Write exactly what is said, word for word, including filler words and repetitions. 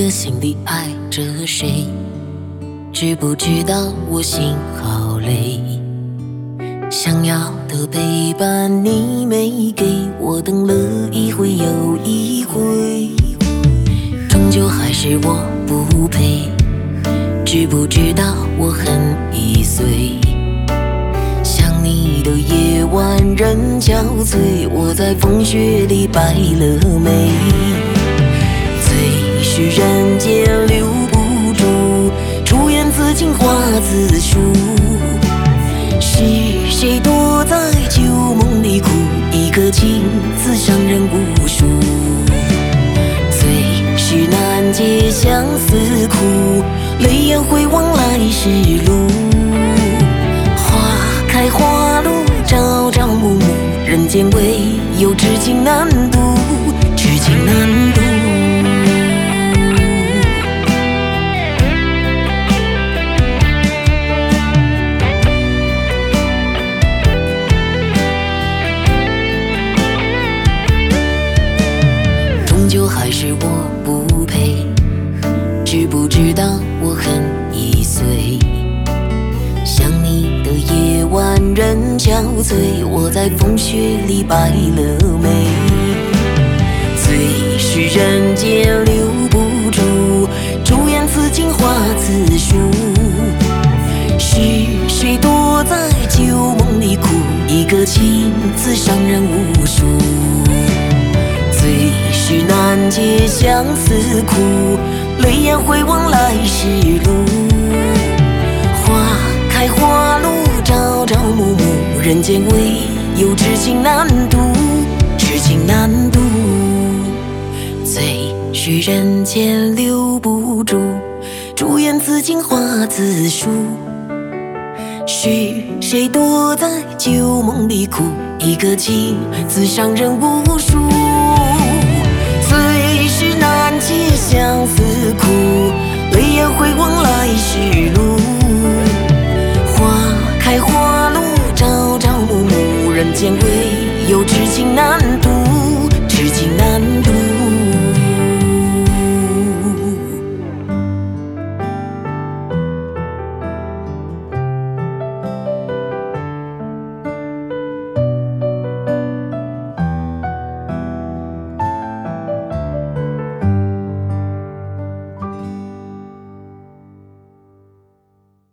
心里爱着谁，知不知道我心好累？想要的陪伴你没给我，等了一回又一回，终究还是我不配。知不知道我很易碎？想你的夜晚人憔悴，我在风雪里白了眉。最是人间留不住，朱颜自尽花自疏。是谁躲在旧梦里哭？一个情字伤人无数。最是难解相思苦，泪眼回望来时路。花开花落，朝朝暮暮，人间唯有痴情难渡，痴情难渡。终究还是我不配，知不知道我很易碎？想你的夜晚人憔悴，我在风雪里白了眉。最是人间留不住，朱颜自尽花自疏。是谁躲在旧梦里哭？一个情字伤人无数。最是难解相思苦，泪眼回望来时路。花开花落，朝朝暮暮，人间唯有痴情难渡，痴情难渡。最是人间留不住，朱颜自尽花自疏。是谁躲在旧梦里哭？一个情字伤人无数。最是难解相思苦，泪眼回望来时路。花开花落，朝朝暮暮，人间唯